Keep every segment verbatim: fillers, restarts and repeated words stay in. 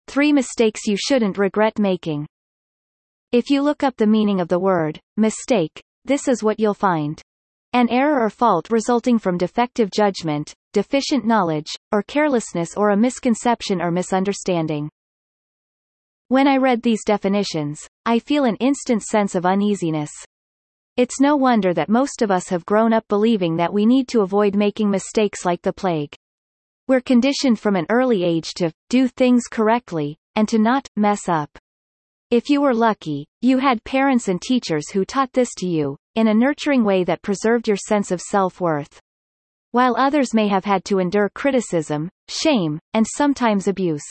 Three mistakes you shouldn't regret making. If you look up the meaning of the word mistake, this is what you'll find. An error or fault resulting from defective judgment, deficient knowledge, or carelessness, or a misconception or misunderstanding. When I read these definitions, I feel an instant sense of uneasiness. It's no wonder that most of us have grown up believing that we need to avoid making mistakes like the plague. We're conditioned from an early age to do things correctly, and to not mess up. If you were lucky, you had parents and teachers who taught this to you, in a nurturing way that preserved your sense of self-worth. While others may have had to endure criticism, shame, and sometimes abuse.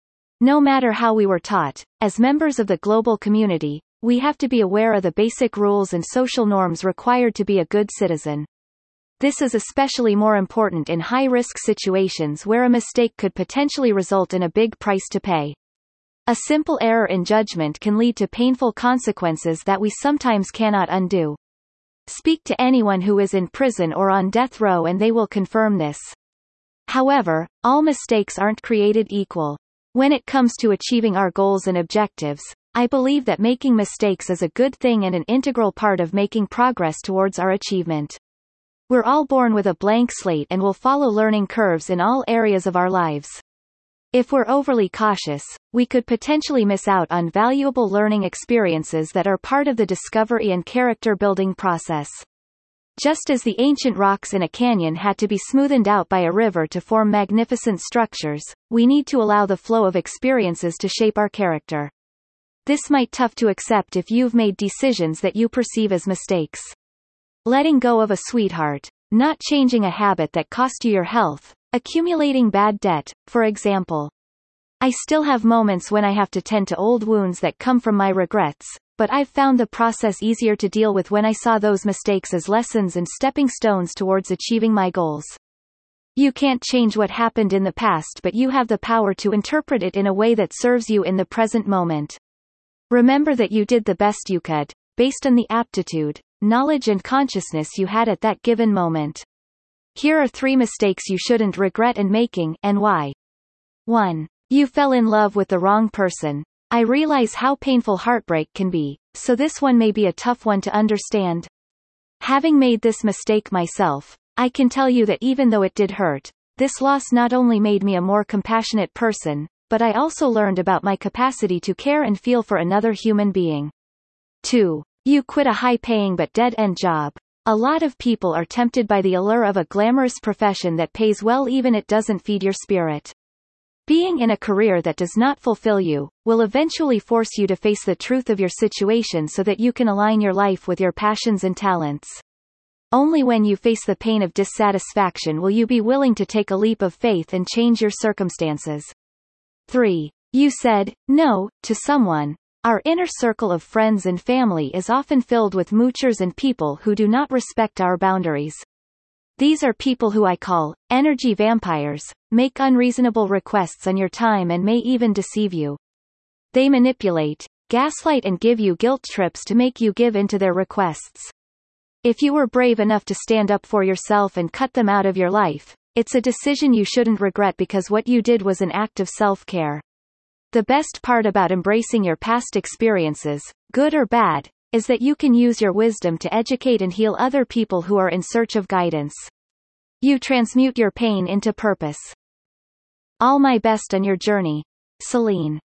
No matter how we were taught, as members of the global community, we have to be aware of the basic rules and social norms required to be a good citizen. This is especially more important in high-risk situations where a mistake could potentially result in a big price to pay. A simple error in judgment can lead to painful consequences that we sometimes cannot undo. Speak to anyone who is in prison or on death row and they will confirm this. However, all mistakes aren't created equal. When it comes to achieving our goals and objectives, I believe that making mistakes is a good thing and an integral part of making progress towards our achievement. We're all born with a blank slate and will follow learning curves in all areas of our lives. If we're overly cautious, we could potentially miss out on valuable learning experiences that are part of the discovery and character-building process. Just as the ancient rocks in a canyon had to be smoothened out by a river to form magnificent structures, we need to allow the flow of experiences to shape our character. This might be tough to accept if you've made decisions that you perceive as mistakes. Letting go of a sweetheart, not changing a habit that cost you your health, accumulating bad debt, for example. I still have moments when I have to tend to old wounds that come from my regrets, but I've found the process easier to deal with when I saw those mistakes as lessons and stepping stones towards achieving my goals. You can't change what happened in the past, but you have the power to interpret it in a way that serves you in the present moment. Remember that you did the best you could, based on the aptitude, knowledge and consciousness you had at that given moment. Here are three mistakes you shouldn't regret in making, and why. one. You fell in love with the wrong person. I realize how painful heartbreak can be, so this one may be a tough one to understand. Having made this mistake myself, I can tell you that even though it did hurt, this loss not only made me a more compassionate person, but I also learned about my capacity to care and feel for another human being. two. You quit a high-paying but dead-end job. A lot of people are tempted by the allure of a glamorous profession that pays well even if it doesn't feed your spirit. Being in a career that does not fulfill you, will eventually force you to face the truth of your situation so that you can align your life with your passions and talents. Only when you face the pain of dissatisfaction will you be willing to take a leap of faith and change your circumstances. three. You said no to someone. Our inner circle of friends and family is often filled with moochers and people who do not respect our boundaries. These are people who I call energy vampires, make unreasonable requests on your time and may even deceive you. They manipulate, gaslight and give you guilt trips to make you give in to their requests. If you were brave enough to stand up for yourself and cut them out of your life, it's a decision you shouldn't regret because what you did was an act of self-care. The best part about embracing your past experiences, good or bad, is that you can use your wisdom to educate and heal other people who are in search of guidance. You transmute your pain into purpose. All my best on your journey. Celine.